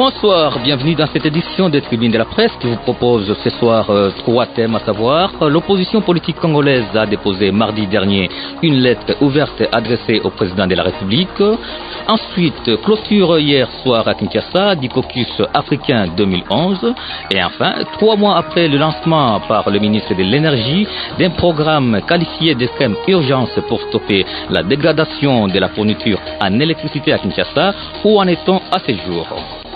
Bonsoir, bienvenue dans cette édition des Tribunes de la Presse qui vous propose ce soir 3 thèmes, à savoir l'opposition politique congolaise a déposé mardi dernier une lettre ouverte adressée au président de la République. Ensuite, clôture hier soir à Kinshasa du caucus africain 2011. Et enfin, 3 mois après le lancement par le ministre de l'Énergie d'un programme qualifié d'extrême urgence pour stopper la dégradation de la fourniture en électricité à Kinshasa, où en est-on à ce jour?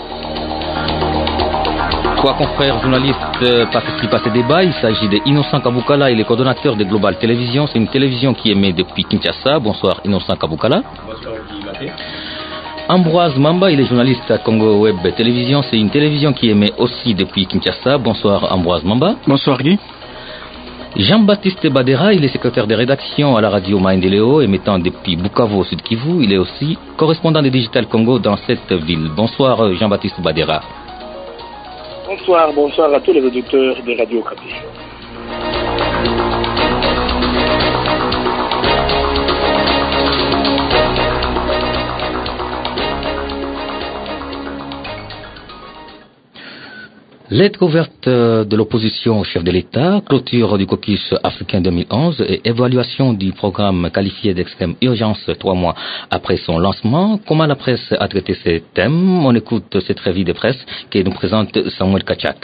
3 confrères journalistes participent à ce débat. Il s'agit d'Innocent Kabukala, il est coordonnateur de Global Télévision. C'est une télévision qui émet depuis Kinshasa. Bonsoir Innocent Kabukala. Bonsoir Guy. Ambroise Mamba, il est journaliste à Congo Web Télévision. C'est une télévision qui émet aussi depuis Kinshasa. Bonsoir Ambroise Mamba. Bonsoir Guy. Jean-Baptiste Badera, il est secrétaire de rédaction à la radio Maendeleo, émettant depuis Bukavu au Sud Kivu. Il est aussi correspondant de Digital Congo dans cette ville. Bonsoir Jean-Baptiste Badera. Bonsoir à tous les auditeurs de Radio Okapi. Lettre ouverte de l'opposition au chef de l'État, clôture du caucus africain 2011 et évaluation du programme qualifié d'extrême urgence 3 mois après son lancement. Comment la presse a traité ces thèmes? On écoute cette revue de presse qui nous présente Samuel Kachak.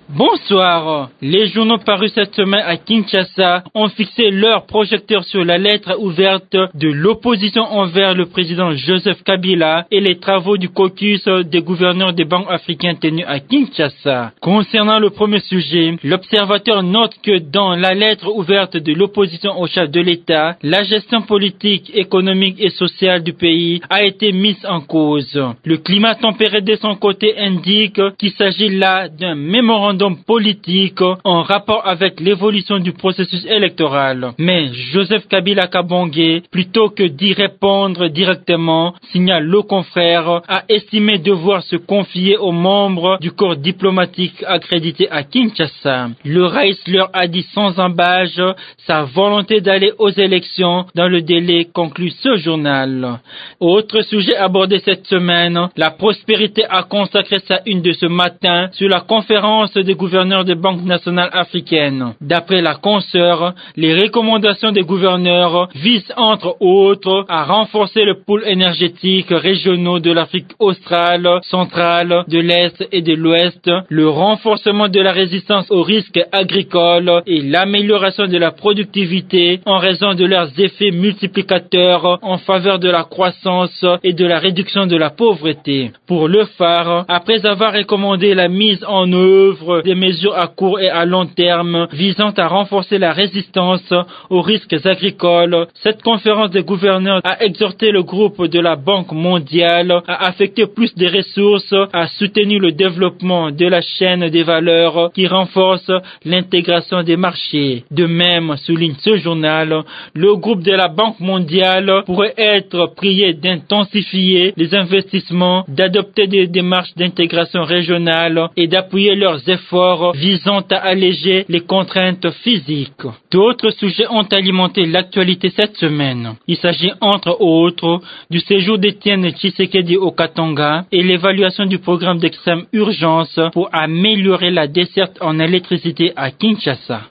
Bonsoir. Les journaux parus cette semaine à Kinshasa ont fixé leur projecteur sur la lettre ouverte de l'opposition envers le président Joseph Kabila et les travaux du caucus des gouverneurs des banques africains tenus à Kinshasa. Concernant le premier sujet, l'observateur note que dans la lettre ouverte de l'opposition au chef de l'État, la gestion politique, économique et sociale du pays a été mise en cause. Le climat tempéré de son côté indique qu'il s'agit là d'un mémorandum politique en rapport avec l'évolution du processus électoral. Mais Joseph Kabila Kabongé, plutôt que d'y répondre directement, signale le confrère, a estimé devoir se confier aux membres du corps diplomatique accrédité à Kinshasa. Le Raïs leur a dit sans embâche sa volonté d'aller aux élections dans le délai, conclut ce journal. Autre sujet abordé cette semaine, la prospérité a consacré sa une de ce matin sur la conférence des gouverneurs des banques nationales africaines. D'après la consoeur, les recommandations des gouverneurs visent entre autres à renforcer le pôle énergétique régionaux de l'Afrique australe, centrale, de l'Est et de l'Ouest, le renforcement de la résistance aux risques agricoles et l'amélioration de la productivité en raison de leurs effets multiplicateurs en faveur de la croissance et de la réduction de la pauvreté. Pour le phare, après avoir recommandé la mise en œuvre des mesures à court et à long terme visant à renforcer la résistance aux risques agricoles, cette conférence des gouverneurs a exhorté le groupe de la Banque mondiale à affecter plus de ressources à soutenir le développement de la chaîne des valeurs qui renforce l'intégration des marchés. De même, souligne ce journal, le groupe de la Banque mondiale pourrait être prié d'intensifier les investissements, d'adopter des démarches d'intégration régionale et d'appuyer leurs efforts visant à alléger les contraintes physiques. D'autres sujets ont alimenté l'actualité cette semaine. Il s'agit entre autres du séjour d'Étienne Tshisekedi au Katanga et l'évaluation du programme d'extrême urgence pour améliorer la desserte en électricité à Kinshasa.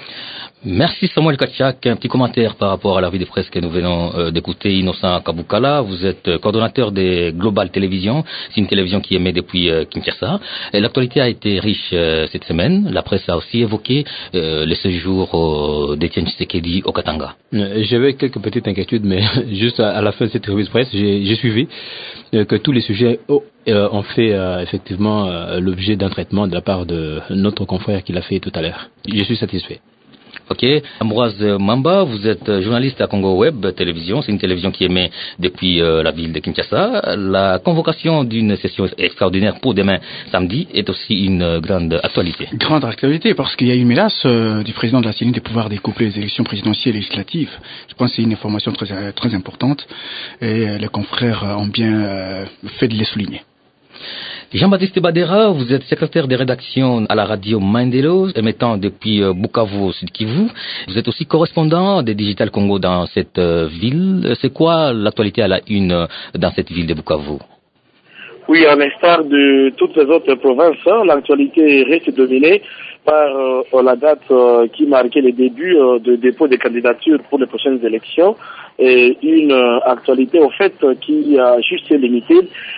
Merci Samuel Kachak. Un petit commentaire par rapport à la revue de presse que nous venons d'écouter. Innocent Kabukala, vous êtes coordonnateur de Global Télévision. C'est une télévision qui émet depuis Kinshasa. L'actualité a été riche cette semaine. La presse a aussi évoqué le séjour d'Étienne Tshisekedi au Katanga. J'avais quelques petites inquiétudes, mais juste à la fin de cette revue de presse, j'ai suivi que tous les sujets ont fait effectivement l'objet d'un traitement de la part de notre confrère qui l'a fait tout à l'heure. Je suis satisfait. Ok. Ambroise Mamba, vous êtes journaliste à Congo Web Télévision. C'est une télévision qui émet depuis la ville de Kinshasa. La convocation d'une session extraordinaire pour demain samedi est aussi une grande actualité. Grande actualité parce qu'il y a une menace du président de la CENI de pouvoir découpler les élections présidentielles et législatives. Je pense que c'est une information très importante et les confrères ont bien fait de les souligner. Jean-Baptiste Badera, vous êtes secrétaire de rédaction à la radio Maendeleo, émettant depuis Bukavu au Sud Kivu. Vous êtes aussi correspondant de Digital Congo dans cette ville. C'est quoi l'actualité à la une dans cette ville de Bukavu? Oui, à l'instar de toutes les autres provinces, l'actualité reste dominée par la date qui marquait le début de dépôt des candidatures pour les prochaines élections, et une actualité au fait qui a juste limité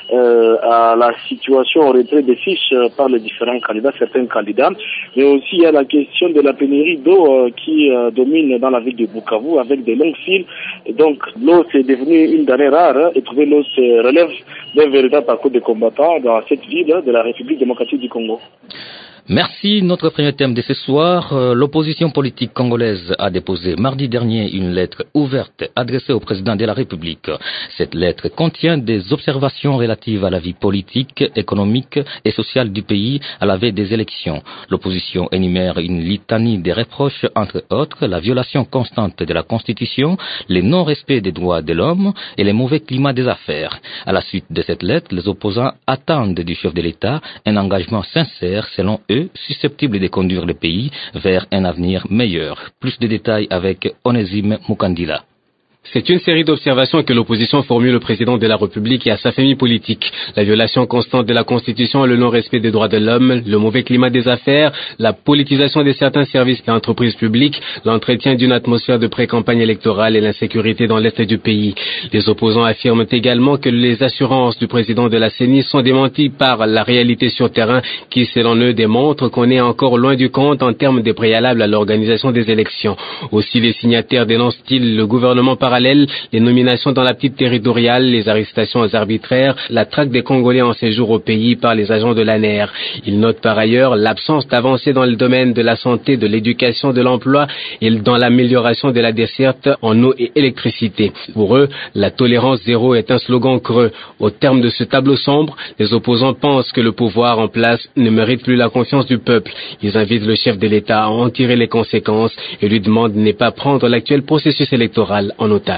à la situation au retrait des fiches par les différents candidats, certains candidats, mais aussi il y a la question de la pénurie d'eau qui domine dans la ville de Bukavu avec des longues files, et donc l'eau c'est devenu une denrée rare, et trouver l'eau se relève d'un véritable parcours de combattants dans cette ville de la République démocratique du Congo. Merci. Notre premier thème de ce soir, l'opposition politique congolaise a déposé mardi dernier une lettre ouverte adressée au président de la République. Cette lettre contient des observations relatives à la vie politique, économique et sociale du pays à la veille des élections. L'opposition énumère une litanie de reproches, entre autres la violation constante de la Constitution, le non-respect des droits de l'homme et le mauvais climat des affaires. À la suite de cette lettre, les opposants attendent du chef de l'État un engagement sincère, selon eux, susceptible de conduire le pays vers un avenir meilleur. Plus de détails avec Onésime Mukandila. C'est une série d'observations que l'opposition formule au président de la République et à sa famille politique. La violation constante de la Constitution, le non-respect des droits de l'homme, le mauvais climat des affaires, la politisation de certains services et entreprises publiques, l'entretien d'une atmosphère de pré-campagne électorale et l'insécurité dans l'est du pays. Les opposants affirment également que les assurances du président de la CENI sont démenties par la réalité sur terrain qui, selon eux, démontre qu'on est encore loin du compte en termes de préalables à l'organisation des élections. Aussi, les signataires dénoncent-ils le gouvernement parallèle, les nominations dans la petite territoriale, les arrestations arbitraires, la traque des Congolais en séjour au pays par les agents de l'ANER. Ils notent par ailleurs l'absence d'avancées dans le domaine de la santé, de l'éducation, de l'emploi et dans l'amélioration de la desserte en eau et électricité. Pour eux, la tolérance zéro est un slogan creux. Au terme de ce tableau sombre, les opposants pensent que le pouvoir en place ne mérite plus la confiance du peuple. Ils invitent le chef de l'État à en tirer les conséquences et lui demandent de ne pas prendre l'actuel processus électoral en otage.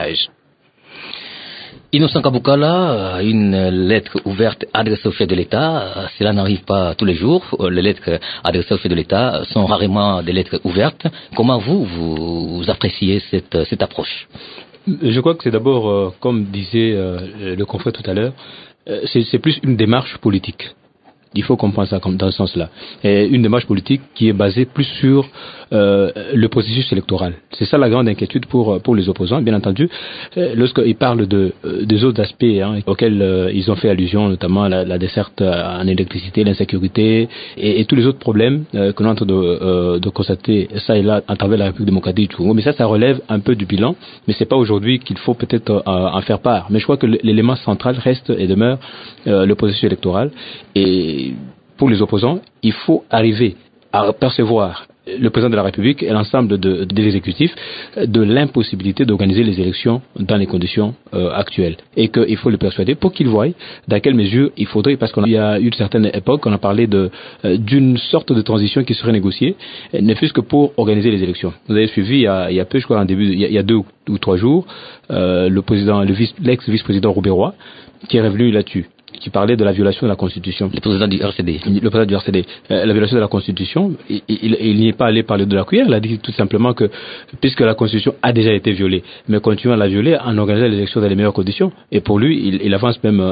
Innocent Kabukala, une lettre ouverte adressée au chef de l'État, cela n'arrive pas tous les jours. Les lettres adressées au chef de l'État sont rarement des lettres ouvertes. Comment vous appréciez cette approche? Je crois que c'est d'abord, comme disait le confrère tout à l'heure, c'est plus une démarche politique. Il faut comprendre ça comme dans ce sens-là. Et une démarche politique qui est basée plus sur le processus électoral. C'est ça la grande inquiétude pour les opposants. Bien entendu, lorsqu'ils parlent des autres aspects auxquels ils ont fait allusion, notamment la desserte en électricité, l'insécurité et tous les autres problèmes qu'on est en train de constater ça et là à travers la République démocratique du Congo. Mais ça relève un peu du bilan. Mais c'est pas aujourd'hui qu'il faut peut-être en faire part. Mais je crois que l'élément central reste et demeure le processus électoral. Et pour les opposants, il faut arriver à percevoir le président de la République et l'ensemble de l'exécutif de l'impossibilité d'organiser les élections dans les conditions actuelles. Et qu'il faut le persuader pour qu'il voie dans quelle mesure il faudrait, parce qu'il y a eu une certaine époque, on a parlé d'une sorte de transition qui serait négociée, ne fût-ce que pour organiser les élections. Vous avez suivi il y a peu, je crois, il y a 2 ou 3 jours, l'ex-vice-président Roubaix-Roy, qui est revenu là-dessus, qui parlait de la violation de la Constitution. Le président du RCD. Le président du RCD. La violation de la Constitution, il n'y est pas allé parler de la cuillère, il a dit tout simplement que, puisque la Constitution a déjà été violée, mais continuons à la violer en organisant les élections dans les meilleures conditions. Et pour lui, il avance même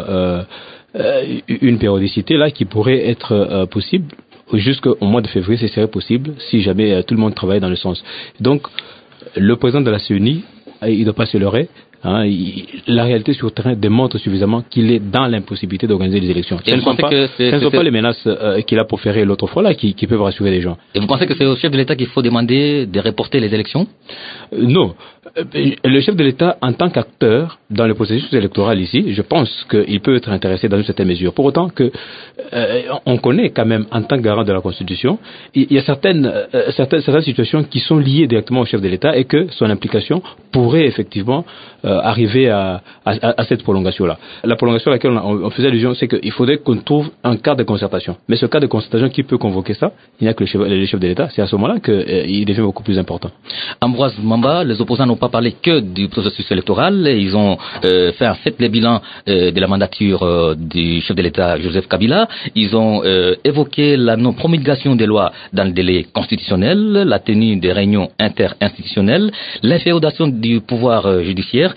une périodicité là qui pourrait être possible. Jusqu'au mois de février, ce serait possible si jamais tout le monde travaille dans le sens. Donc, le président de la CENI, il ne doit pas se leurrer. La réalité sur le terrain démontre suffisamment qu'il est dans l'impossibilité d'organiser les élections. Ce ne sont pas les menaces qu'il a proférées l'autre fois là qui peuvent rassurer les gens. Et vous pensez que c'est au chef de l'État qu'il faut demander de reporter les élections? Non. Le chef de l'État, en tant qu'acteur dans le processus électoral ici, je pense qu'il peut être intéressé dans une certaine mesure. Pour autant que on connaît quand même, en tant que garant de la Constitution, il y a certaines situations qui sont liées directement au chef de l'État et que son implication pourrait effectivement arriver à cette prolongation-là. La prolongation à laquelle on faisait allusion, c'est qu'il faudrait qu'on trouve un cadre de concertation. Mais ce cadre de concertation qui peut convoquer ça, il n'y a que le chef de l'État. C'est à ce moment-là qu'il devient beaucoup plus important. Ambroise Mamba, les opposants n'ont pas parlé que du processus électoral. Ils ont fait en fait le bilan de la mandature du chef de l'État Joseph Kabila. Ils ont évoqué la non-promulgation des lois dans le délai constitutionnel, la tenue des réunions interinstitutionnelles, l'inféodation du pouvoir judiciaire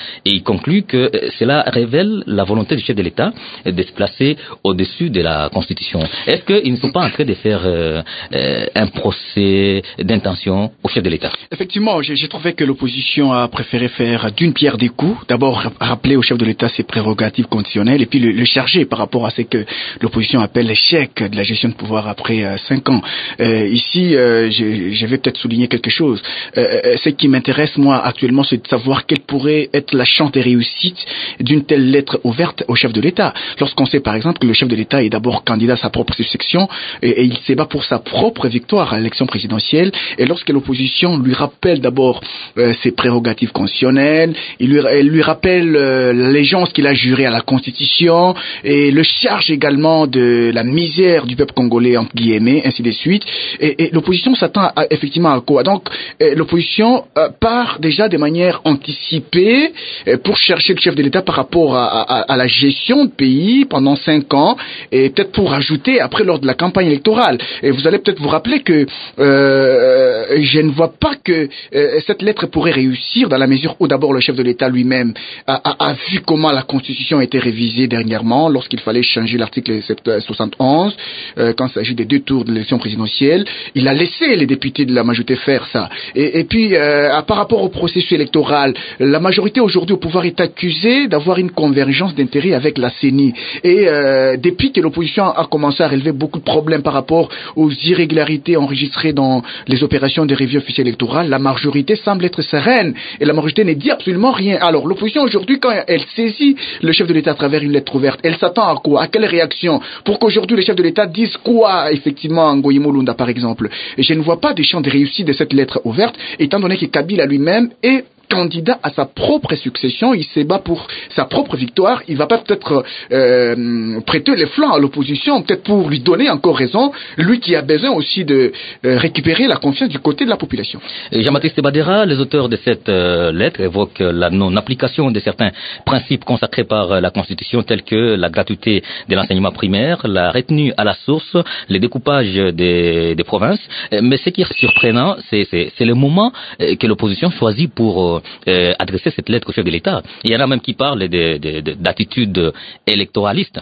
Et il conclut que cela révèle la volonté du chef de l'État de se placer au-dessus de la Constitution. Est-ce qu'il ne faut pas en train de faire un procès d'intention au chef de l'État? Effectivement, j'ai trouvé que l'opposition a préféré faire d'une pierre deux coups. D'abord, rappeler au chef de l'État ses prérogatives constitutionnelles et puis le charger par rapport à ce que l'opposition appelle l'échec de la gestion de pouvoir après 5 ans. Ici, je vais peut-être souligner quelque chose. Ce qui m'intéresse, moi, actuellement, c'est de savoir quelle pourrait être la chance de réussite d'une telle lettre ouverte au chef de l'État. Lorsqu'on sait, par exemple, que le chef de l'État est d'abord candidat à sa propre succession et il se bat pour sa propre victoire à l'élection présidentielle, et lorsque l'opposition lui rappelle d'abord ses prérogatives constitutionnelles, il lui rappelle l'allégeance qu'il a jurée à la Constitution et le charge également de la misère du peuple congolais, entre guillemets, ainsi de suite. Et l'opposition s'attend effectivement à quoi? Donc, l'opposition part déjà de manière anticipée pour chercher le chef de l'État par rapport à la gestion du pays pendant 5 ans et peut-être pour ajouter après lors de la campagne électorale. Et vous allez peut-être vous rappeler que je ne vois pas que cette lettre pourrait réussir dans la mesure où d'abord le chef de l'État lui-même a vu comment la Constitution a été révisée dernièrement lorsqu'il fallait changer l'article 71 quand il s'agit des 2 tours de l'élection présidentielle. Il a laissé les députés de la majorité faire ça. Et puis par rapport au processus électoral, la majorité aujourd'hui au pouvoir est accusée d'avoir une convergence d'intérêts avec la CENI. Et depuis que l'opposition a commencé à relever beaucoup de problèmes par rapport aux irrégularités enregistrées dans les opérations de revue officielle électorale, la majorité semble être sereine et la majorité ne dit absolument rien. Alors l'opposition aujourd'hui, quand elle saisit le chef de l'État à travers une lettre ouverte, elle s'attend à quoi? À quelle réaction? Pour qu'aujourd'hui le chef de l'État dise quoi effectivement à Ngoï Mulunda par exemple? Et je ne vois pas de chance de réussite de cette lettre ouverte, étant donné que Kabila lui-même est candidat à sa propre succession, il se bat pour sa propre victoire, il va pas peut-être prêter les flancs à l'opposition, peut-être pour lui donner encore raison, lui qui a besoin aussi de récupérer la confiance du côté de la population. Jean-Baptiste Badera, les auteurs de cette lettre évoquent la non-application de certains principes consacrés par la Constitution tels que la gratuité de l'enseignement primaire, la retenue à la source, le découpage des provinces. Mais ce qui est surprenant, c'est le moment que l'opposition choisit pour adresser cette lettre au chef de l'État. Il y en a même qui parlent d'attitude électoraliste.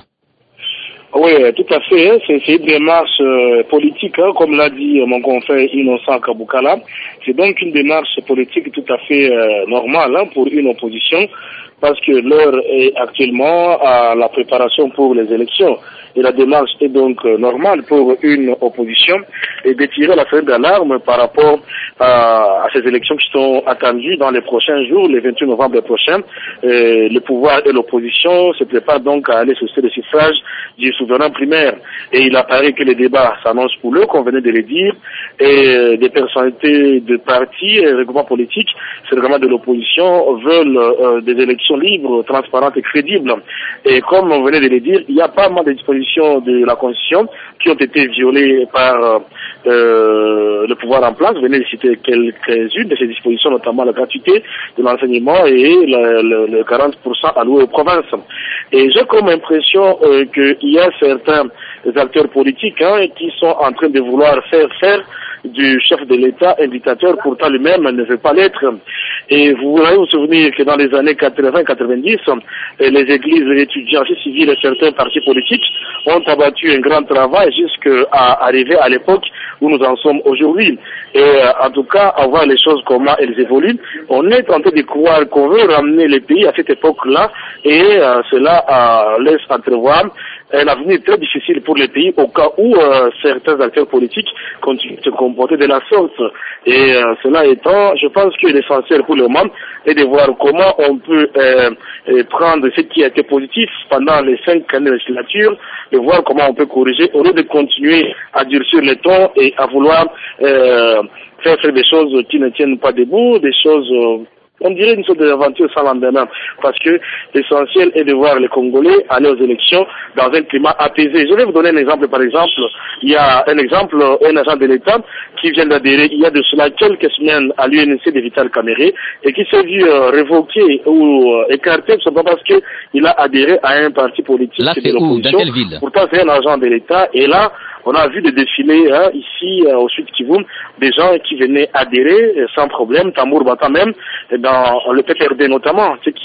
Oui, tout à fait. C'est une démarche politique, comme l'a dit mon confrère Innocent Kaboukala. C'est donc une démarche politique tout à fait normale pour une opposition, parce que l'heure est actuellement à la préparation pour les élections. Et la démarche est donc normale pour une opposition et de tirer la sonnette d'alarme par rapport à ces élections qui sont attendues dans les prochains jours, le 28 novembre prochain. Le pouvoir et l'opposition se préparent donc à aller sur le suffrage du souverain primaire. Et il apparaît que les débats s'annoncent pour eux, qu'on venait de le dire, et des personnalités de partis et regroupements politiques, c'est le gouvernement de l'opposition, veulent des élections libres, transparentes et crédibles. Et comme on venait de le dire, il y a pas mal de dispositions de la Constitution qui ont été violées par le pouvoir en place. Vous venez de citer quelques-unes de ces dispositions, notamment la gratuité de l'enseignement et le 40% alloué aux provinces. Et j'ai comme impression qu'il y a certains acteurs politiques qui sont en train de vouloir faire du chef de l'État un dictateur, pourtant lui-même ne veut pas l'être. Et vous allez vous souvenir que dans les années 80-90, les églises, les étudiants, les civils et certains partis politiques ont abattu un grand travail jusqu'à arriver à l'époque où nous en sommes aujourd'hui. Et en tout cas, à voir les choses, comment elles évoluent, on est tenté de croire qu'on veut ramener le pays à cette époque-là, et cela laisse entrevoir un avenir très difficile pour le pays au cas où certains acteurs politiques continuent de se comporter de la sorte. Et cela étant, je pense que l'essentiel pour le moment est de voir comment on peut prendre ce qui a été positif pendant les 5 années de législature, de voir comment on peut corriger au lieu de continuer à durcir le ton et à vouloir faire des choses qui ne tiennent pas debout, des choses on dirait une sorte d'aventure sans lendemain, parce que l'essentiel est de voir les Congolais aller aux élections dans un climat apaisé. Je vais vous donner un exemple. Par exemple, il y a un agent de l'État qui vient d'adhérer il y a de cela quelques semaines à l'UNC de Vital Kamerhe et qui s'est vu révoqué ou écarté simplement parce qu'il a adhéré à un parti politique de l'opposition. Dans quelle ville? Pourtant, c'est un agent de l'État, et là, on a vu des défilés ici au Sud Kivu, des gens qui venaient adhérer sans problème, tambour battant même, dans le PPRD notamment, ce qui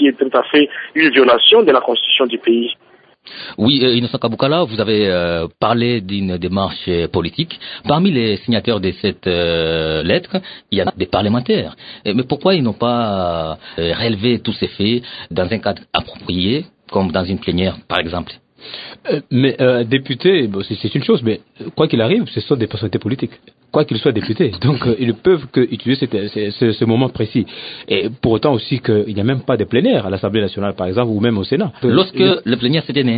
qui est tout à fait une violation de la constitution du pays. Oui, Innocent Kabukala, vous avez parlé d'une démarche politique. Parmi les signataires de cette lettre, il y a des parlementaires. Mais pourquoi ils n'ont pas relevé tous ces faits dans un cadre approprié, comme dans une plénière, par exemple? Mais députés, bon, c'est une chose, mais quoi qu'il arrive, ce sont des personnalités politiques. Quoi qu'ils soient députés. Donc, ils ne peuvent qu'utiliser ce moment précis. Et pour autant aussi qu'il n'y a même pas de plénière à l'Assemblée nationale, par exemple, ou même au Sénat. Lorsque le plénière s'était né.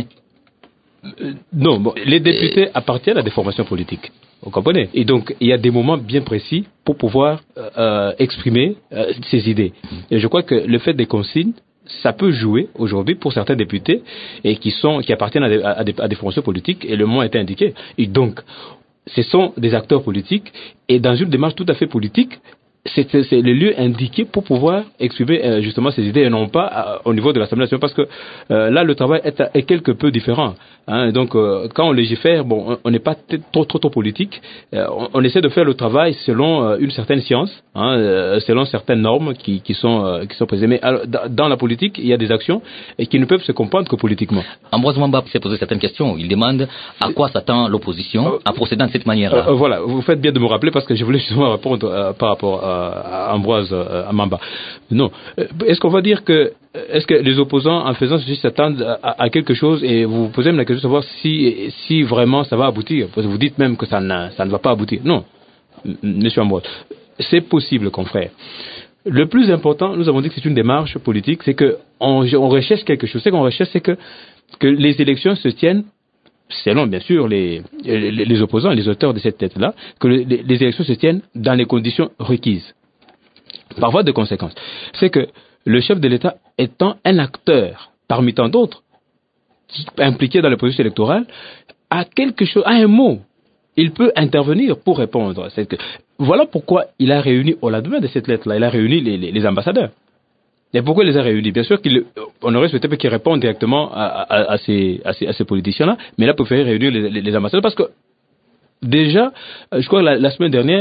Non, bon, les députés appartiennent à des formations politiques. Vous comprenez? Et donc, il y a des moments bien précis pour pouvoir exprimer ces idées. Et je crois que le fait des consignes, ça peut jouer aujourd'hui pour certains députés et qui appartiennent à des formations politiques, et le moment a été indiqué. Et donc, ce sont des acteurs politiques, et dans une démarche tout à fait politique, c'est le lieu indiqué pour pouvoir exprimer justement ces idées, et non pas au niveau de l'Assemblée nationale, parce que là le travail est quelque peu différent. Hein, donc quand on légifère, bon, on n'est pas trop politique. On essaie de faire le travail selon une certaine science, hein, selon certaines normes qui sont présées. Mais alors, dans la politique, il y a des actions qui ne peuvent se comprendre que politiquement. Ambroise Mwamba s'est posé certaines questions. Il demande à quoi s'attend l'opposition en procédant de cette manière-là. Voilà, vous faites bien de me rappeler, parce que je voulais justement répondre par rapport à Ambroise Mwamba. Non, est-ce qu'on va dire que les opposants, en faisant ceci, s'attendent à quelque chose, et vous vous posez même la question de savoir si vraiment ça va aboutir, parce que vous dites même que ça ne va pas aboutir. Non, monsieur Ambroise, c'est possible, confrère. Le plus important, nous avons dit que c'est une démarche politique, c'est qu'on recherche quelque chose. Ce qu'on recherche, c'est que les élections se tiennent, selon bien sûr les opposants, les auteurs de cette lettre-là, que les élections se tiennent dans les conditions requises. Par voie de conséquence, c'est que le chef de l'État étant un acteur parmi tant d'autres impliqué dans le processus électoral, a quelque chose, a un mot. Il peut intervenir pour répondre à cette... Voilà pourquoi il a réuni, au lendemain de cette lettre-là, il a réuni les ambassadeurs. Et pourquoi il les a réunis? Bien sûr qu'on aurait souhaité qu'ils répondent directement à ces politiciens-là, mais il a préféré réunir les ambassadeurs, parce que déjà, je crois que la semaine dernière,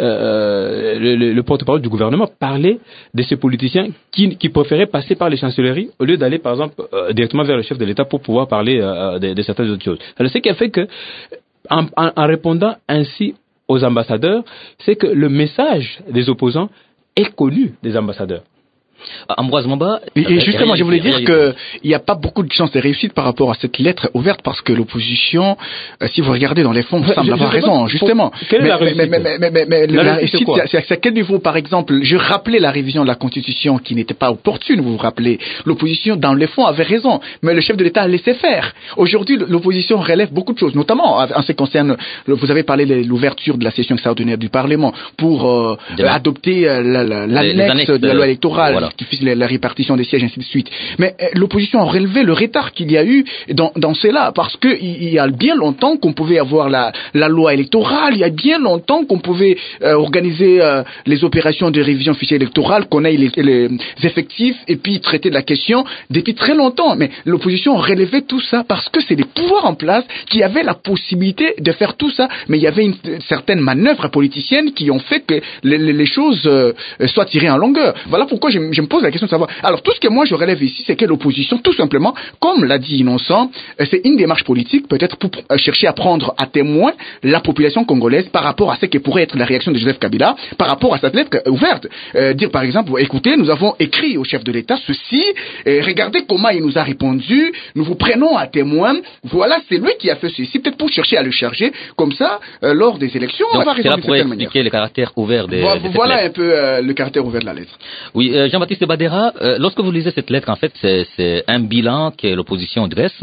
le porte-parole du gouvernement parlait de ces politiciens qui préféraient passer par les chancelleries au lieu d'aller, par exemple, directement vers le chef de l'État pour pouvoir parler de certaines autres choses. Alors, ce qui a fait que, en répondant ainsi aux ambassadeurs, c'est que le message des opposants est connu des ambassadeurs. Ambroise Mwamba. Et justement, je voulais dire qu'il n'y a pas beaucoup de chances de réussite par rapport à cette lettre ouverte, parce que l'opposition, si vous regardez dans les fonds, semble avoir raison, justement. Quelle est la réussite? Mais la réussite, c'est à quel niveau, par exemple? Je rappelais la révision de la Constitution qui n'était pas opportune, vous vous rappelez. L'opposition, dans les fonds, avait raison, mais le chef de l'État a laissé faire. Aujourd'hui, l'opposition relève beaucoup de choses, notamment en ce qui concerne, vous avez parlé de l'ouverture de la session extraordinaire du Parlement pour adopter l'annexe de la loi électorale. Voilà. Qui fixe la répartition des sièges, ainsi de suite. Mais l'opposition a relevé le retard qu'il y a eu dans cela, parce que il y a bien longtemps qu'on pouvait avoir la loi électorale, il y a bien longtemps qu'on pouvait organiser les opérations de révision officielle électorale, qu'on ait les effectifs, et puis traiter de la question depuis très longtemps. Mais l'opposition relevait tout ça parce que c'est des pouvoirs en place qui avaient la possibilité de faire tout ça, mais il y avait une certaine manœuvre politicienne qui ont fait que les choses soient tirées en longueur. Voilà pourquoi je me pose la question de savoir. Alors, tout ce que moi je relève ici, c'est que l'opposition, tout simplement, comme l'a dit Innocent, c'est une démarche politique, peut-être pour chercher à prendre à témoin la population congolaise par rapport à ce que pourrait être la réaction de Joseph Kabila, par rapport à cette lettre ouverte. Dire par exemple, écoutez, nous avons écrit au chef de l'État ceci, regardez comment il nous a répondu, nous vous prenons à témoin, voilà, c'est lui qui a fait ceci, peut-être pour chercher à le charger, comme ça, lors des élections, donc, on va répondre de certaine manière. expliquer le caractère ouvert de voilà cette un peu le caractère ouvert de la lettre. Oui, Jean-Baptiste Badera, lorsque vous lisez cette lettre, en fait, c'est un bilan que l'opposition dresse,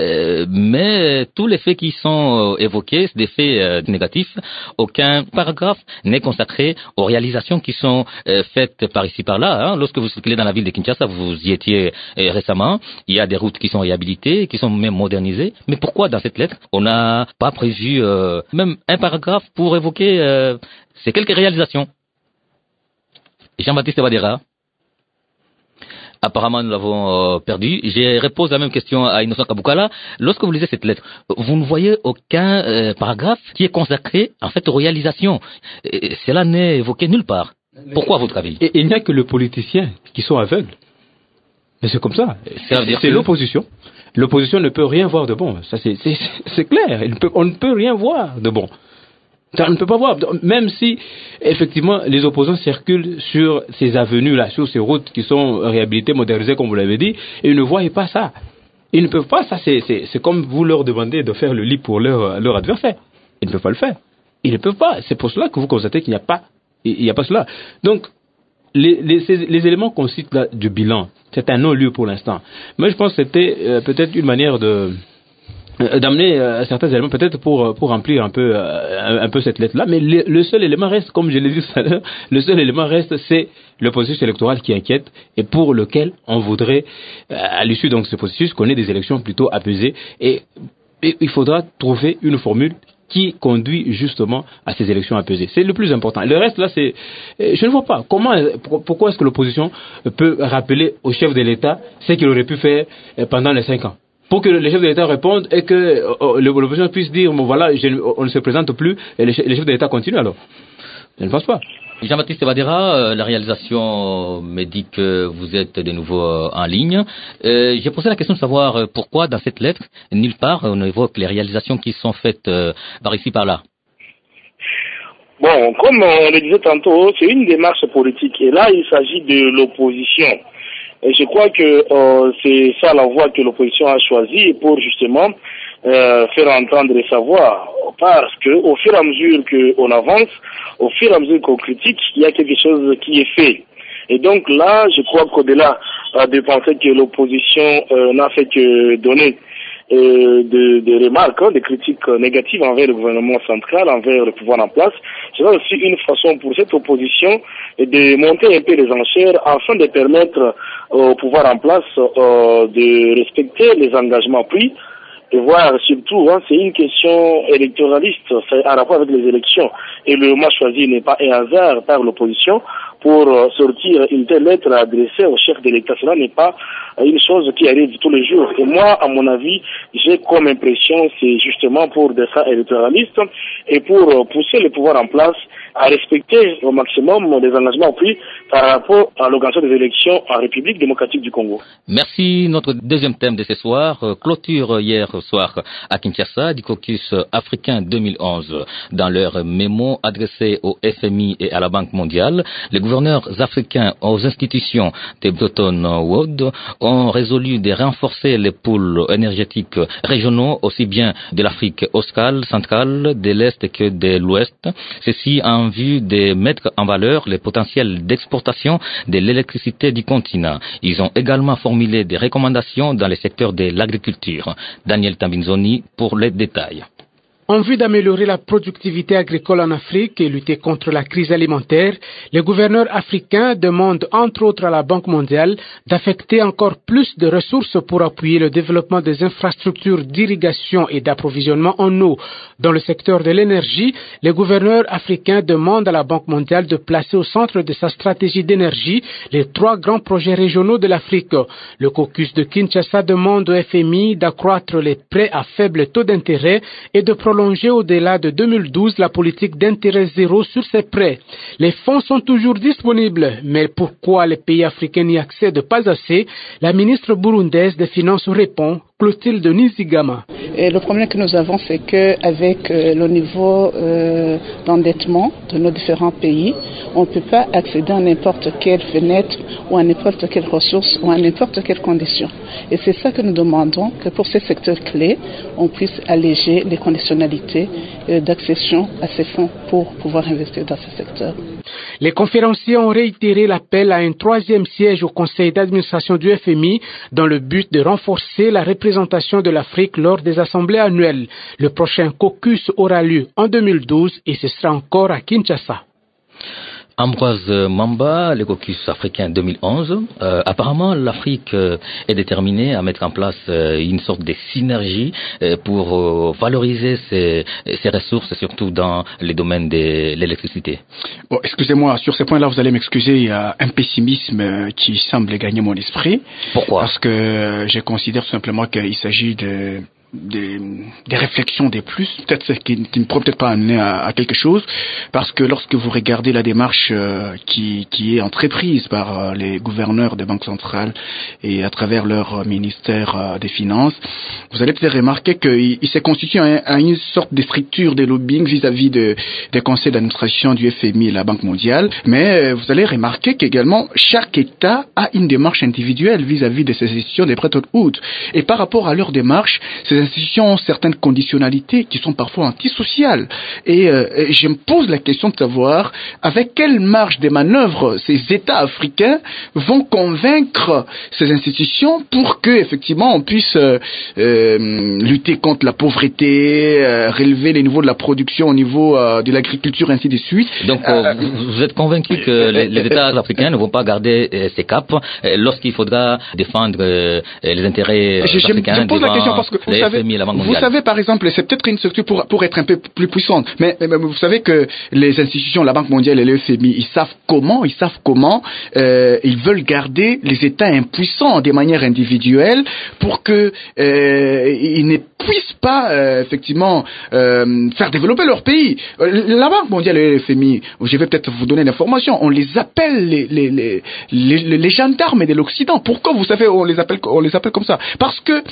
mais tous les faits qui sont évoqués, c'est des faits négatifs. Aucun paragraphe n'est consacré aux réalisations qui sont faites par ici, par là. Hein. Lorsque vous circulez dans la ville de Kinshasa, vous y étiez récemment, il y a des routes qui sont réhabilitées, qui sont même modernisées. Mais pourquoi dans cette lettre, on n'a pas prévu même un paragraphe pour évoquer ces quelques réalisations? Jean-Baptiste Badera. Apparemment, nous l'avons perdu. Je repose la même question à Innocent Kabukala. Lorsque vous lisez cette lettre, vous ne voyez aucun paragraphe qui est consacré, en fait, aux réalisations. Cela n'est évoqué nulle part. Pourquoi, à votre avis? Il n'y a que les politiciens qui sont aveugles. Mais c'est comme ça. C'est l'opposition. L'opposition ne peut rien voir de bon. Ça, c'est clair. On ne peut rien voir de bon. On ne peut pas voir. Même si, effectivement, les opposants circulent sur ces avenues-là, sur ces routes qui sont réhabilitées, modernisées, comme vous l'avez dit, et ils ne voient pas ça. Ils ne peuvent pas. Ça, c'est comme vous leur demandez de faire le lit pour leur adversaire. Ils ne peuvent pas le faire. Ils ne peuvent pas. C'est pour cela que vous constatez qu'il n'y a pas cela. Donc, les éléments qu'on cite là du bilan, c'est un non-lieu pour l'instant. Moi, je pense que c'était peut-être une manière d'amener certains éléments, peut-être pour remplir un peu cette lettre-là. Mais le seul élément reste, comme je l'ai dit tout à l'heure, le seul élément reste, c'est le processus électoral qui inquiète et pour lequel on voudrait, à l'issue de ce processus, qu'on ait des élections plutôt apaisées. Et il faudra trouver une formule qui conduit justement à ces élections apaisées. C'est le plus important. Le reste, là, je ne vois pas pourquoi est-ce que l'opposition peut rappeler au chef de l'État ce qu'il aurait pu faire pendant les 5 ans. Pour que le chef de l'État réponde et que l'opposition puisse dire, bon voilà, on ne se présente plus et le chef de l'État continue alors. Je ne pense pas. Jean-Baptiste Badera, la réalisation me dit que vous êtes de nouveau en ligne. J'ai posé la question de savoir pourquoi dans cette lettre, nulle part, on évoque les réalisations qui sont faites par ici, par là. Bon, comme on le disait tantôt, c'est une démarche politique. Et là, il s'agit de l'opposition. Et je crois que c'est ça la voie que l'opposition a choisie pour justement faire entendre et savoir. Parce que au fur et à mesure qu'on avance, au fur et à mesure qu'on critique, il y a quelque chose qui est fait. Et donc là, je crois qu'au-delà de penser que l'opposition n'a fait que donner des remarques, des critiques négatives envers le gouvernement central, envers le pouvoir en place, c'est aussi une façon pour cette opposition de monter un peu les enchères afin de permettre au pouvoir en place de respecter les engagements pris. Et voir surtout, c'est une question électoraliste, c'est en rapport avec les élections. Et le moment choisi n'est pas un hasard par l'opposition pour sortir une telle lettre adressée au chef de l'État. Cela n'est pas une chose qui arrive tous les jours. Et moi, à mon avis, j'ai comme impression, c'est justement pour des fins électoralistes et pour pousser le pouvoir en place à respecter au maximum les engagements pris par rapport à l'organisation des élections en République démocratique du Congo. Merci. Notre deuxième thème de ce soir, clôture hier soir à Kinshasa du caucus africain 2011. Dans leur mémo adressé au FMI et à la Banque mondiale, les gouverneurs africains aux institutions de Bretton Woods ont résolu de renforcer les pôles énergétiques régionaux aussi bien de l'Afrique australe, centrale, de l'Est que de l'Ouest. Ceci en vue de mettre en valeur les potentiels d'exportation de l'électricité du continent. Ils ont également formulé des recommandations dans le secteur de l'agriculture. Daniel Tambinzoni pour les détails. En vue d'améliorer la productivité agricole en Afrique et lutter contre la crise alimentaire, les gouverneurs africains demandent entre autres à la Banque mondiale d'affecter encore plus de ressources pour appuyer le développement des infrastructures d'irrigation et d'approvisionnement en eau. Dans le secteur de l'énergie, les gouverneurs africains demandent à la Banque mondiale de placer au centre de sa stratégie d'énergie les 3 grands projets régionaux de l'Afrique. Le caucus de Kinshasa demande au FMI d'accroître les prêts à faible taux d'intérêt et de prolonger au-delà de 2012 la politique d'intérêt zéro sur ces prêts. Les fonds sont toujours disponibles, mais pourquoi les pays africains n'y accèdent pas assez? La ministre burundaise des Finances répond, Clotilde Nizigama. Et le problème que nous avons, c'est qu'avec le niveau d'endettement de nos différents pays, on ne peut pas accéder à n'importe quelle fenêtre ou à n'importe quelle ressource ou à n'importe quelle condition. Et c'est ça que nous demandons, que pour ces secteurs clés, on puisse alléger les conditionnalités d'accession à ces fonds pour pouvoir investir dans ce secteur. Les conférenciers ont réitéré l'appel à un 3e siège au conseil d'administration du FMI dans le but de renforcer la représentation de l'Afrique lors des assemblées annuelles. Le prochain caucus aura lieu en 2012 et ce sera encore à Kinshasa. Ambroise Mamba, le caucus africain 2011. Apparemment, l'Afrique est déterminée à mettre en place une sorte de synergie pour valoriser ses ressources, surtout dans les domaines de l'électricité. Bon, excusez-moi, sur ce point-là, vous allez m'excuser, il y a un pessimisme qui semble gagner mon esprit. Pourquoi? Parce que je considère tout simplement qu'il s'agit de réflexions des plus, peut-être qui ne pourraient peut-être pas amener à quelque chose, parce que lorsque vous regardez la démarche qui est entreprise par les gouverneurs des banques centrales et à travers leur ministère des Finances, vous allez peut-être remarquer qu'il s'est constitué à une sorte de structure de lobbying vis-à-vis des conseils d'administration du FMI et la Banque mondiale, mais vous allez remarquer qu'également chaque État a une démarche individuelle vis-à-vis de ces institutions des Bretton Woods. Et par rapport à leur démarche, ces institutions ont certaines conditionnalités qui sont parfois antisociales. Et je me pose la question de savoir avec quelle marge de manœuvre ces États africains vont convaincre ces institutions pour que effectivement on puisse lutter contre la pauvreté, relever les niveaux de la production au niveau de l'agriculture, ainsi de suite. Donc vous êtes convaincu que les États africains ne vont pas garder ces caps lorsqu'il faudra défendre les intérêts africains. Je pose la question parce que vous savez par exemple, c'est peut-être une structure pour être un peu plus puissante, mais vous savez que les institutions, la Banque mondiale et le FMI, ils savent comment ils veulent garder les États impuissants de manière individuelle pour que ils ne puissent pas effectivement faire développer leur pays. La Banque mondiale et le FMI, je vais peut-être vous donner l'information, on les appelle les gendarmes de l'Occident. Pourquoi vous savez on les appelle comme ça? Parce que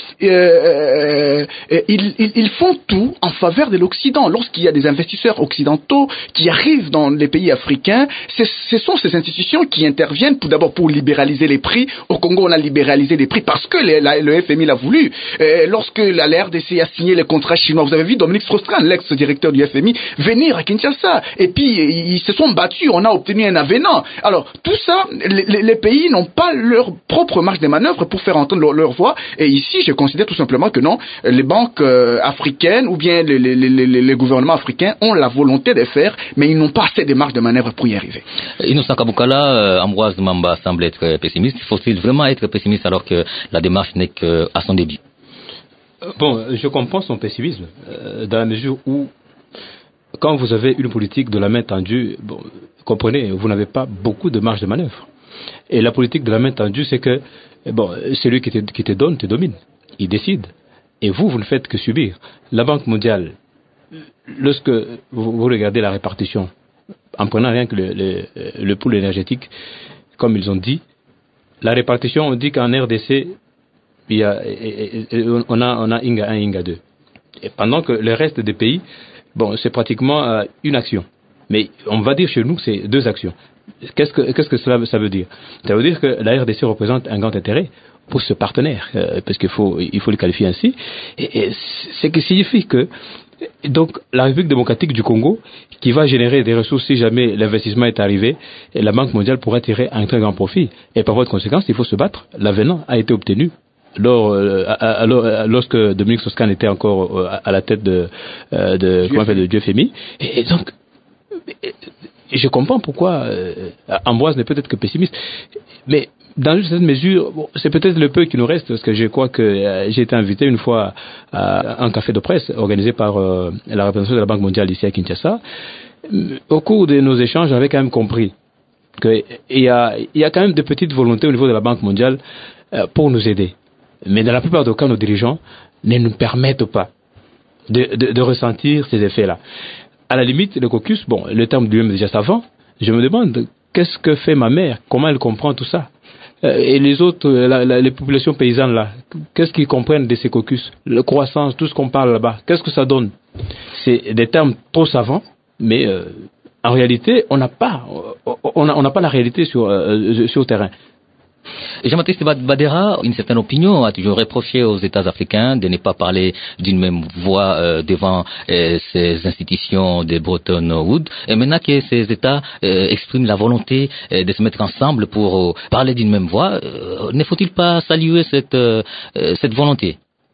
ils font tout en faveur de l'Occident. Lorsqu'il y a des investisseurs occidentaux qui arrivent dans les pays africains, ce sont ces institutions qui interviennent d'abord pour libéraliser les prix. Au Congo, on a libéralisé les prix parce que le FMI l'a voulu. Lorsque la RDC a signé les contrats chinois, vous avez vu Dominique Strauss-Kahn, l'ex-directeur du FMI, venir à Kinshasa. Et puis, ils se sont battus, on a obtenu un avenant. Alors, tout ça, les pays n'ont pas leur propre marge de manœuvre pour faire entendre leur voix. Et ici, je considère tout simplement que non, les banques africaines ou bien les gouvernements africains ont la volonté de faire, mais ils n'ont pas assez de marge de manœuvre pour y arriver. Innocent Kabukala, Ambroise Mamba semble être pessimiste. Faut-il vraiment être pessimiste alors que la démarche n'est qu'à son début? Bon, je comprends son pessimisme, dans la mesure où, quand vous avez une politique de la main tendue, bon, comprenez, vous n'avez pas beaucoup de marge de manœuvre. Et la politique de la main tendue, c'est que, bon, celui qui te donne, te domine. Il décide. Et vous ne faites que subir. La Banque mondiale, lorsque vous regardez la répartition, en prenant rien que le pool énergétique, comme ils ont dit, la répartition, on dit qu'en RDC, on a Inga 1, Inga 2. Et pendant que le reste des pays, bon, c'est pratiquement une action. Mais on va dire chez nous, c'est 2 actions. Qu'est-ce que ça veut dire? Ça veut dire que la RDC représente un grand intérêt pour ce partenaire, parce qu'il faut le qualifier ainsi. Et c'est que signifie que donc la République démocratique du Congo, qui va générer des ressources si jamais l'investissement est arrivé, et la Banque mondiale pourra tirer un très grand profit. Et par voie de conséquence, il faut se battre. L'avenant a été obtenu lorsque Dominique Strauss-Kahn était encore à la tête de FMI. Et donc, je comprends pourquoi Ambroise n'est peut-être que pessimiste, mais dans une certaine mesure, bon, c'est peut-être le peu qui nous reste, parce que je crois que j'ai été invité une fois à un café de presse organisé par la représentation de la Banque mondiale ici à Kinshasa. Au cours de nos échanges, j'avais quand même compris qu'il y a quand même de petites volontés au niveau de la Banque mondiale pour nous aider. Mais dans la plupart des cas, nos dirigeants ne nous permettent pas de ressentir ces effets-là. À la limite, le caucus, bon, le terme lui-même déjà savant, je me demande qu'est-ce que fait ma mère, comment elle comprend tout ça. Et les autres, les populations paysannes là, qu'est-ce qu'ils comprennent de ces caucus, le croissance, tout ce qu'on parle là-bas, qu'est-ce que ça donne? C'est des termes trop savants, mais en réalité, on n'a pas la réalité sur le terrain. Jean-Baptiste Badera, une certaine opinion, a toujours reproché aux États africains de ne pas parler d'une même voix devant ces institutions de Bretton Woods. Et maintenant que ces États expriment la volonté de se mettre ensemble pour parler d'une même voix, ne faut-il pas saluer cette volonté?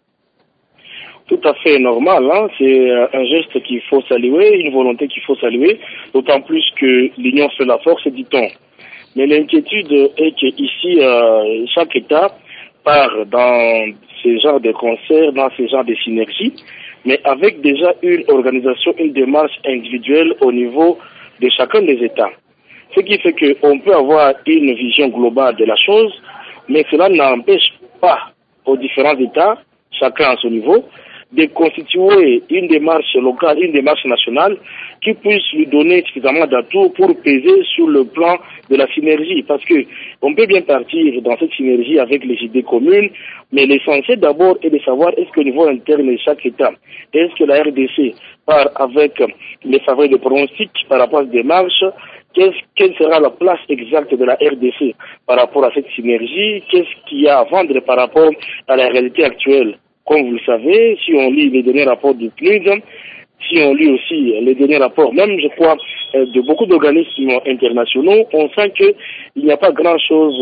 Tout à fait normal, hein? C'est un geste qu'il faut saluer, une volonté qu'il faut saluer, d'autant plus que l'union fait la force, dit-on. Mais l'inquiétude est qu'ici, chaque État part dans ce genre de concerts, dans ce genre de synergie, mais avec déjà une organisation, une démarche individuelle au niveau de chacun des États. Ce qui fait qu'on peut avoir une vision globale de la chose, mais cela n'empêche pas aux différents États, chacun à son niveau, de constituer une démarche locale, une démarche nationale qui puisse lui donner suffisamment d'atouts pour peser sur le plan de la synergie. Parce que on peut bien partir dans cette synergie avec les idées communes, mais l'essentiel d'abord est de savoir est-ce qu'au niveau interne de chaque État, est-ce que la RDC part avec les faveurs de pronostic par rapport à cette démarche, quelle sera la place exacte de la RDC par rapport à cette synergie, qu'est-ce qu'il y a à vendre par rapport à la réalité actuelle. Comme vous le savez, si on lit les derniers rapports du PNUD, si on lit aussi les derniers rapports, même je crois, de beaucoup d'organismes internationaux, on sent qu'il n'y a pas grand-chose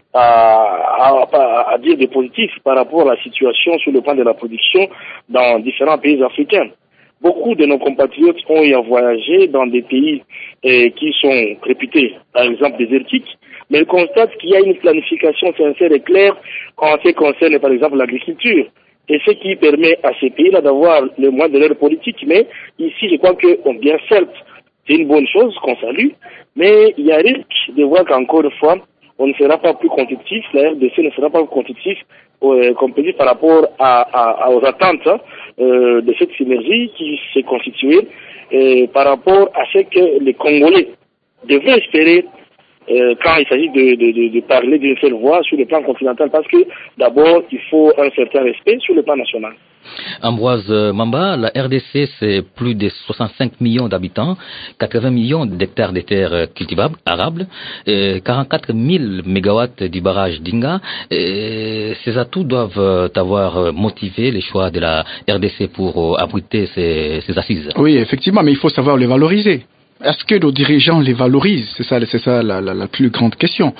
à dire de positif par rapport à la situation sur le plan de la production dans différents pays africains. Beaucoup de nos compatriotes ont eu à voyager dans des pays qui sont réputés, par exemple, désertiques, mais ils constatent qu'il y a une planification sincère et claire en ce qui concerne, par exemple, l'agriculture. Et ce qui permet à ces pays-là d'avoir le moyen de leur politique. Mais ici, je crois que, bien certes, c'est une bonne chose qu'on salue, mais il y a risque de voir qu'encore une fois, on ne sera pas plus compétitif, la RDC ne sera pas plus compétitif par rapport aux attentes de cette synergie qui s'est constituée par rapport à ce que les Congolais devraient espérer quand il s'agit de parler d'une seule voix sur le plan continental, parce que d'abord, il faut un certain respect sur le plan national. Ambroise Mamba, la RDC, c'est plus de 65 millions d'habitants, 80 millions d'hectares de terres cultivables, arables, 44 000 mégawatts du barrage d'Inga. Ces atouts doivent avoir motivé les choix de la RDC pour abriter ces assises. Oui, effectivement, mais il faut savoir les valoriser. Est-ce que nos dirigeants les valorisent? C'est ça la plus grande question.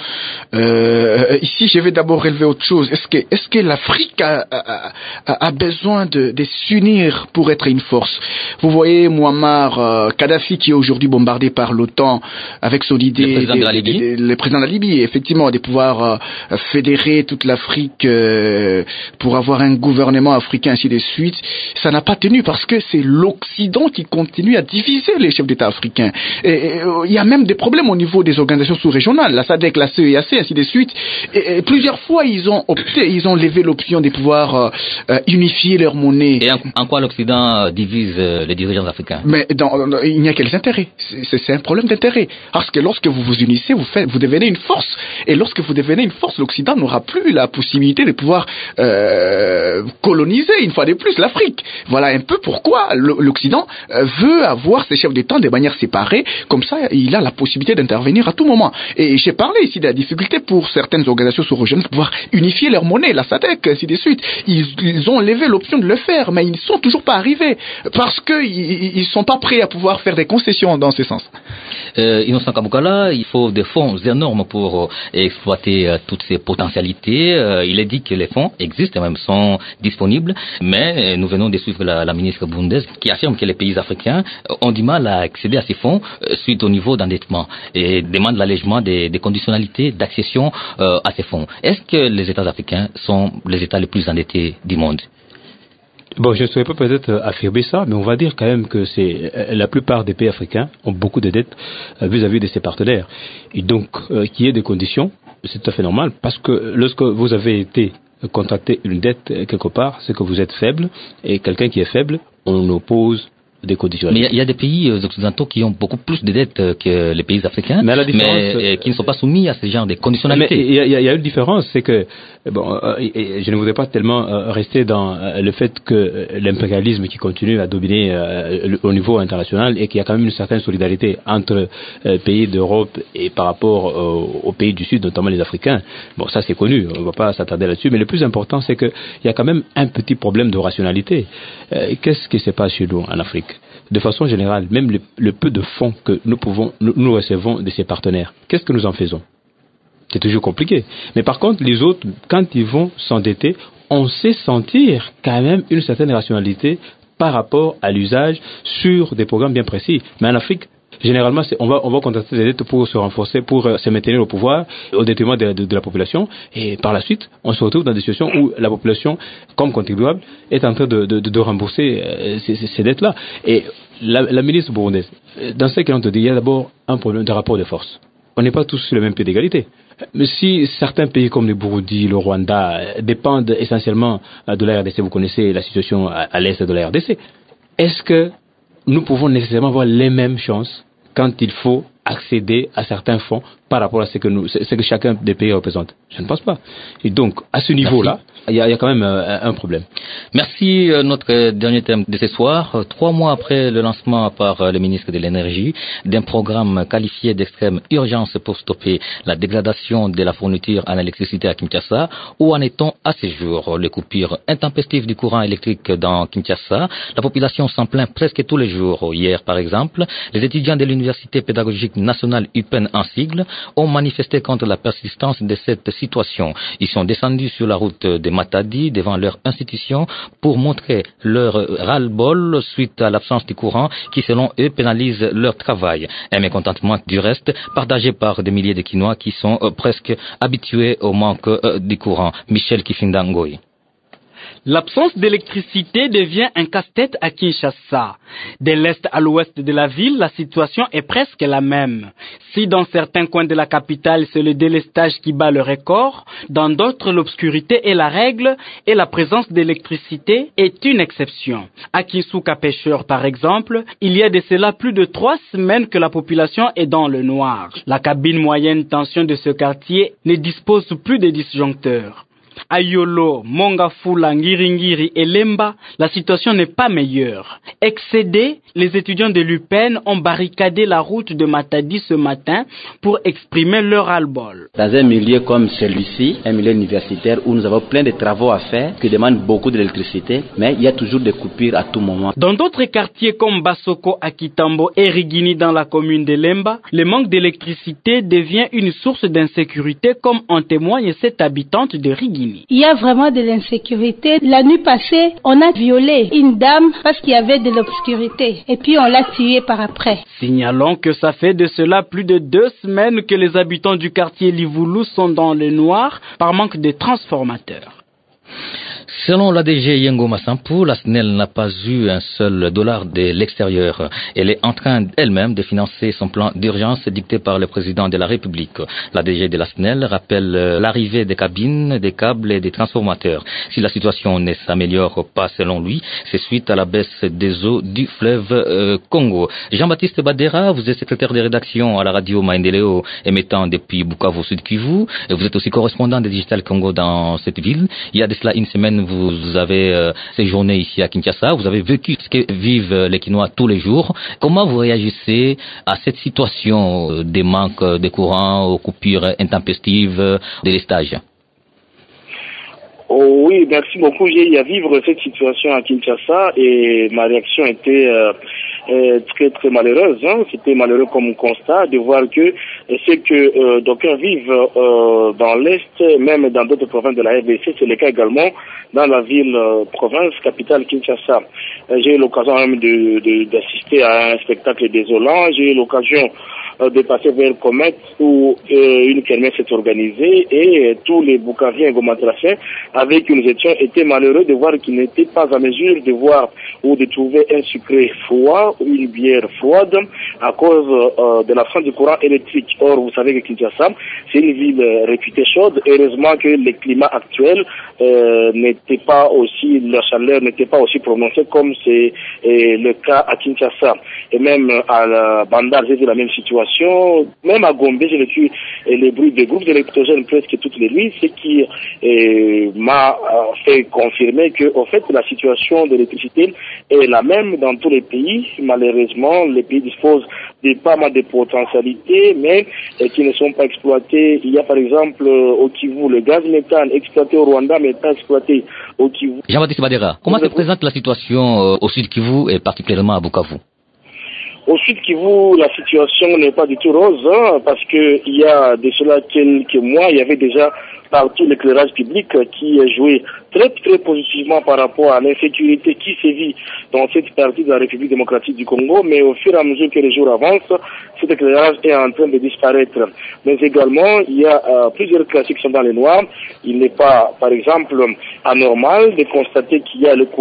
Ici, je vais d'abord relever autre chose. Est-ce que l'Afrique a besoin de s'unir pour être une force? Vous voyez Muammar Kadhafi qui est aujourd'hui bombardé par l'OTAN avec son idée, le président de la Libye, effectivement, de pouvoir fédérer toute l'Afrique pour avoir un gouvernement africain, ainsi de suite. Ça n'a pas tenu parce que c'est l'Occident qui continue à diviser les chefs d'État africains. Il y a même des problèmes au niveau des organisations sous-régionales, la SADC, la CEAC, ainsi de suite. Et plusieurs fois, ils ont levé l'option de pouvoir unifier leur monnaie. Et en quoi l'Occident divise les dirigeants africains? Mais il n'y a que les intérêts. C'est un problème d'intérêt. Parce que lorsque vous vous unissez, vous devenez une force. Et lorsque vous devenez une force, l'Occident n'aura plus la possibilité de pouvoir coloniser une fois de plus l'Afrique. Voilà un peu pourquoi l'Occident veut avoir ses chefs d'État de manière séparée. Comme ça, il a la possibilité d'intervenir à tout moment. Et j'ai parlé ici de la difficulté pour certaines organisations sous-régionales de pouvoir unifier leur monnaie, la SADC, ainsi de suite. Ils ont levé l'option de le faire, mais ils ne sont toujours pas arrivés parce qu'ils ne sont pas prêts à pouvoir faire des concessions dans ce sens. Innocent Kabukala, il faut des fonds énormes pour exploiter toutes ces potentialités. Il est dit que les fonds existent et même sont disponibles, mais nous venons de suivre la ministre Bundes qui affirme que les pays africains ont du mal à accéder à ces fonds suite au niveau d'endettement et demande l'allègement des conditionnalités d'accession à ces fonds. Est-ce que les États africains sont les États les plus endettés du monde? Bon, je ne saurais pas peut-être affirmer ça, mais on va dire quand même que la plupart des pays africains ont beaucoup de dettes vis-à-vis de ses partenaires. Et donc, qu'il y ait des conditions, c'est tout à fait normal, parce que lorsque vous avez été contracté une dette quelque part, c'est que vous êtes faible, et quelqu'un qui est faible, on oppose des conditions. Mais il y a des pays occidentaux qui ont beaucoup plus de dettes que les pays africains, mais qui ne sont pas soumis à ce genre de conditionnalités. Mais il y a une différence, c'est que je ne voudrais pas tellement rester dans le fait que l'impérialisme qui continue à dominer au niveau international et qu'il y a quand même une certaine solidarité entre pays d'Europe et par rapport aux pays du Sud, notamment les Africains. Bon, ça c'est connu, on ne va pas s'attarder là-dessus, mais le plus important c'est qu'il y a quand même un petit problème de rationalité. Qu'est-ce qui se passe chez nous en Afrique? De façon générale, même le peu de fonds que nous recevons de ces partenaires, qu'est-ce que nous en faisons? C'est toujours compliqué. Mais par contre, les autres, quand ils vont s'endetter, on sait sentir quand même une certaine rationalité par rapport à l'usage sur des programmes bien précis. Mais en Afrique, généralement, on va contracter des dettes pour se renforcer, pour se maintenir au pouvoir, au détriment de la population. Et par la suite, on se retrouve dans des situations où la population, comme contribuable, est en train de rembourser ces dettes-là. Et la ministre burundaise, dans ce qu'elle a dit, il y a d'abord un problème de rapport de force. On n'est pas tous sur le même pied d'égalité. Mais si certains pays comme le Burundi, le Rwanda dépendent essentiellement de la RDC, vous connaissez la situation à l'est de la RDC, est-ce que nous pouvons nécessairement avoir les mêmes chances quand il faut accéder à certains fonds par rapport à ce que chacun des pays représente? Je ne pense pas. Et donc, à ce niveau-là, il y a quand même un problème. Merci. Notre dernier thème de ce soir. 3 mois après le lancement par le ministre de l'Énergie d'un programme qualifié d'extrême urgence pour stopper la dégradation de la fourniture en électricité à Kinshasa, où en est-on à ce jour? Les coupures intempestives du courant électrique dans Kinshasa, la population s'en plaint presque tous les jours. Hier, par exemple, les étudiants de l'Université pédagogique nationale UPEN en sigle ont manifesté contre la persistance de cette situation. Ils sont descendus sur la route de Matadi devant leur institution pour montrer leur ras-le-bol suite à l'absence du courant qui, selon eux, pénalise leur travail. Un mécontentement du reste partagé par des milliers de Kinois qui sont presque habitués au manque du courant. Michel Kifindangoy. L'absence d'électricité devient un casse-tête à Kinshasa. De l'est à l'ouest de la ville, la situation est presque la même. Si dans certains coins de la capitale, c'est le délestage qui bat le record, dans d'autres, l'obscurité est la règle et la présence d'électricité est une exception. À Kisuka Pêcheur, par exemple, il y a de cela plus de 3 semaines que la population est dans le noir. La cabine moyenne tension de ce quartier ne dispose plus de disjoncteurs. À Yolo, Mongafula, Ngiringiri et Lemba, la situation n'est pas meilleure. Excédés, les étudiants de l'UPEN ont barricadé la route de Matadi ce matin pour exprimer leur ras-le-bol. Dans un milieu comme celui-ci, un milieu universitaire où nous avons plein de travaux à faire qui demandent beaucoup d'électricité, mais il y a toujours des coupures à tout moment. Dans d'autres quartiers comme Basoko, Akitambo et Rigini dans la commune de Lemba, le manque d'électricité devient une source d'insécurité comme en témoigne cette habitante de Rigini. Il y a vraiment de l'insécurité. La nuit passée, on a violé une dame parce qu'il y avait de l'obscurité. Et puis on l'a tuée par après. Signalons que ça fait de cela plus de 2 semaines que les habitants du quartier Livoulou sont dans le noir par manque de transformateurs. Selon l'ADG Yengo Massampou, la SNEL n'a pas eu un seul dollar de l'extérieur. Elle est en train elle-même de financer son plan d'urgence dicté par le président de la République. L'ADG de la SNEL rappelle l'arrivée des cabines, des câbles et des transformateurs. Si la situation ne s'améliore pas selon lui, c'est suite à la baisse des eaux du fleuve Congo. Jean-Baptiste Badera, vous êtes secrétaire de rédaction à la radio Maendeleo émettant depuis Bukavu Sud Kivu. Vous êtes aussi correspondant de Digital Congo dans cette ville. Il y a de cela une semaine, vous avez séjourné ici à Kinshasa, vous avez vécu ce que vivent les Kinois tous les jours. Comment vous réagissez à cette situation des manques de courant, aux coupures intempestives, de l'estage? Oh oui, merci beaucoup. J'ai eu à vivre cette situation à Kinshasa et ma réaction était très très malheureuse. C'était malheureux comme constat de voir que ce que d'aucuns vivent dans l'Est, même dans d'autres provinces de la RDC, c'est le cas également dans la ville province capitale Kinshasa. J'ai eu l'occasion même d'assister à un spectacle désolant. J'ai eu l'occasion de passer vers Comet où une kermesse s'est organisée et tous les Bukaviens et Gomatraciens avec qui nous étions étaient malheureux de voir qu'ils n'étaient pas en mesure de voir ou de trouver un sucré froid ou une bière froide à cause de l'absence de courant électrique. Or, vous savez que Kinshasa, c'est une ville réputée chaude. Heureusement que le climat actuel n'était pas aussi, la chaleur n'était pas aussi prononcée comme c'est le cas à Kinshasa. Et même à la Bandar, j'ai vu la même situation. Même à Gombe, j'ai vécu les bruits des groupes électrogènes presque toutes les nuits, ce qui m'a fait confirmer que, en fait, la situation de l'électricité est la même dans tous les pays. Malheureusement, les pays disposent de pas mal de potentialités, mais qui ne sont pas exploitées. Il y a par exemple au Kivu le gaz méthane exploité au Rwanda, mais pas exploité au Kivu. Jean-Baptiste Badera, comment se présente la situation au Sud Kivu et particulièrement à Bukavu? Au Sud Kivu, la situation n'est pas du tout rose, parce que il y a de cela quelques mois, il y avait déjà partout l'éclairage public qui jouait très très positivement par rapport à l'insécurité qui sévit dans cette partie de la République démocratique du Congo, mais au fur et à mesure que les jours avancent, cet éclairage est en train de disparaître. Mais également, il y a plusieurs classiques qui sont dans les noirs. Il n'est pas, par exemple, anormal de constater qu'il y a le courant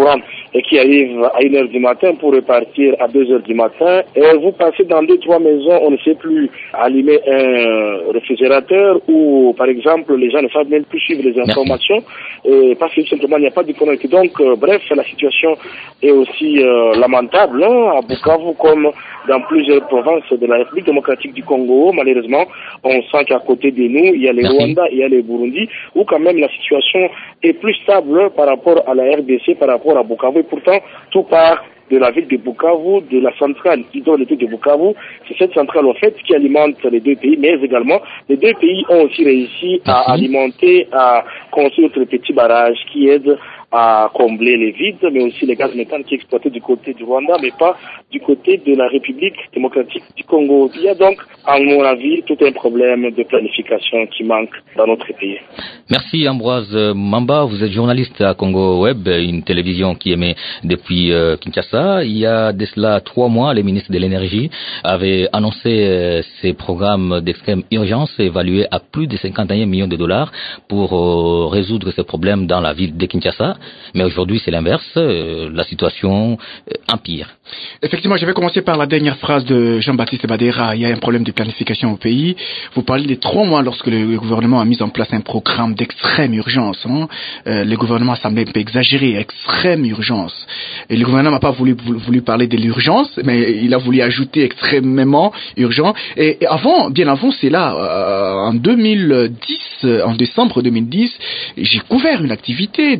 et qui arrivent à 1h du matin pour repartir à 2h du matin. Et vous passez dans 2-3 maisons, on ne sait plus allumer un réfrigérateur ou, par exemple, les gens ne savent même plus suivre les informations parce que simplement il n'y a pas de connecté. Donc, bref, la situation est aussi lamentable à Bukavu comme dans plusieurs provinces de la République démocratique du Congo. Malheureusement, on sent qu'à côté de nous, il y a les Rwanda et il y a les Burundi, où quand même la situation est plus stable par rapport à la RDC, par rapport à Bukavu. Et pourtant, tout part de la ville de Bukavu, de la centrale hydroélectrique de Bukavu. C'est cette centrale, en fait, qui alimente les deux pays, mais également, les deux pays ont aussi réussi à alimenter, à construire des petits barrages qui aident à combler les vides, mais aussi les gaz méthane qui est exploité du côté du Rwanda, mais pas du côté de la République démocratique du Congo. Il y a donc, à mon avis, tout un problème de planification qui manque dans notre pays. Merci Ambroise Mamba, vous êtes journaliste à Congo Web, une télévision qui émet depuis Kinshasa. Il y a de cela 3 mois, le ministre de l'Énergie avait annoncé ces programmes d'extrême urgence évalués à plus de 51 millions de dollars pour résoudre ces problèmes dans la ville de Kinshasa. Mais aujourd'hui, c'est l'inverse. La situation empire. Effectivement, je vais commencer par la dernière phrase de Jean-Baptiste Badera. Il y a un problème de planification au pays. Vous parlez des 3 mois lorsque le gouvernement a mis en place un programme d'extrême urgence. Le gouvernement semblait un peu exagéré, extrême urgence. Et le gouvernement n'a pas voulu parler de l'urgence, mais il a voulu ajouter extrêmement urgent. Et avant, bien avant, c'est là, en 2010, en décembre 2010, j'ai couvert une activité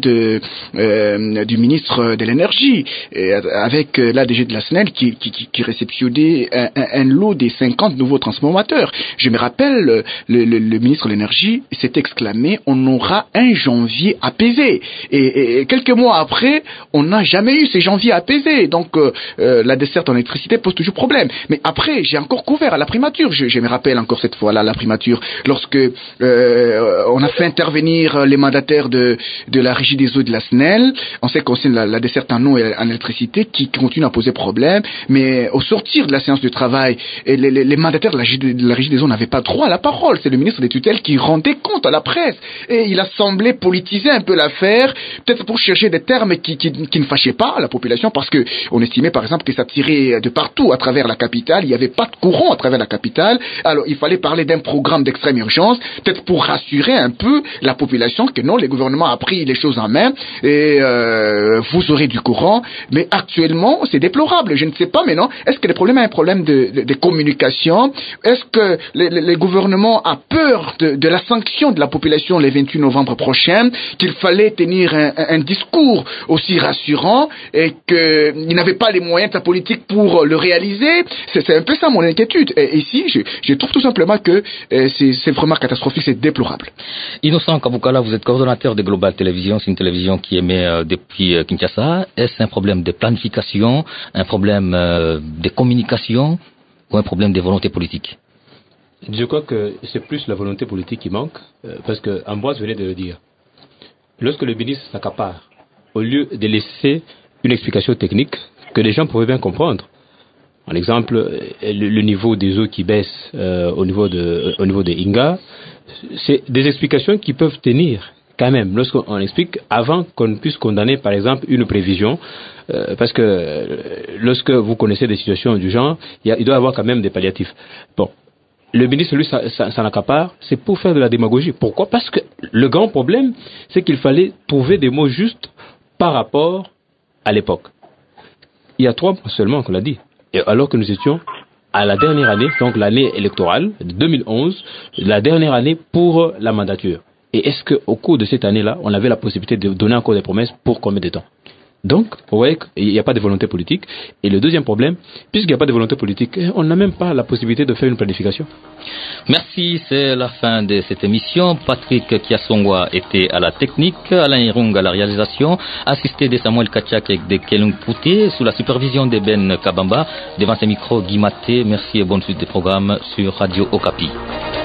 du ministre de l'Énergie avec l'ADG de la SNEL qui réceptionnait un lot des 50 nouveaux transformateurs. Je me rappelle, le ministre de l'Énergie s'est exclamé, on aura un janvier apaisé. Et quelques mois après, on n'a jamais eu ces janviers apaisés. Donc, la desserte en électricité pose toujours problème. Mais après, j'ai encore couvert à la primature. Je me rappelle encore cette fois-là, la primature, lorsque on a fait intervenir les mandataires de la régie des eaux de la SNEL, on sait qu'on sait la desserte en eau et en électricité qui continue à poser problème, mais au sortir de la séance de travail, les mandataires de la régie des eaux n'avaient pas droit à la parole. C'est le ministre des tutelles qui rendait compte à la presse. Et il a semblé politiser un peu l'affaire, peut-être pour chercher des termes qui ne fâchaient pas la population, parce que on estimait par exemple que ça tirait de partout à travers la capitale, il n'y avait pas de courant à travers la capitale, alors il fallait parler d'un programme d'extrême urgence, peut-être pour rassurer un peu la population que non, le gouvernement a pris les choses en main et vous aurez du courant. Mais actuellement, c'est déplorable. Je ne sais pas, mais non. Est-ce que le problème est un problème de communication? Est-ce que le gouvernement a peur de la sanction de la population le 28 novembre prochain, qu'il fallait tenir un discours aussi rassurant et qu'il n'avait pas les moyens de sa politique pour le réaliser? C'est un peu ça mon inquiétude. Et ici, je trouve tout simplement que c'est vraiment catastrophique, c'est déplorable. Innocent Kabukala, vous êtes coordonnateur de Global Télévision, c'est une télévision qui émet depuis Kinshasa. Est-ce un problème de planification, un problème de communication ou un problème de volonté politique? Je crois que c'est plus la volonté politique qui manque, parce que Ambroise venait de le dire. Lorsque le ministre s'accapare, au lieu de laisser une explication technique que les gens pourraient bien comprendre, par exemple, le niveau des eaux qui baisse au niveau de Inga, c'est des explications qui peuvent tenir quand même, lorsqu'on explique, avant qu'on puisse condamner, par exemple, une prévision, parce que lorsque vous connaissez des situations du genre, il doit y avoir quand même des palliatifs. Bon, le ministre, lui, s'en accapare, c'est pour faire de la démagogie. Pourquoi? Parce que le grand problème, c'est qu'il fallait trouver des mots justes par rapport à l'époque. Il y a 3 mois seulement qu'on l'a dit, et alors que nous étions à la dernière année, donc l'année électorale de 2011, la dernière année pour la mandature. Et est-ce qu'au cours de cette année-là, on avait la possibilité de donner encore des promesses pour combien de temps? Donc, vous voyez qu'il n'y a pas de volonté politique. Et le deuxième problème, puisqu'il n'y a pas de volonté politique, on n'a même pas la possibilité de faire une planification. Merci, c'est la fin de cette émission. Patrick Kiasongwa était à la technique, Alain Irung à la réalisation, assisté de Samuel Kachak et de Kelung Pouté, sous la supervision de Ben Kabamba. Devant ces micros, Guy Maté. Merci et bonne suite des programmes sur Radio Okapi.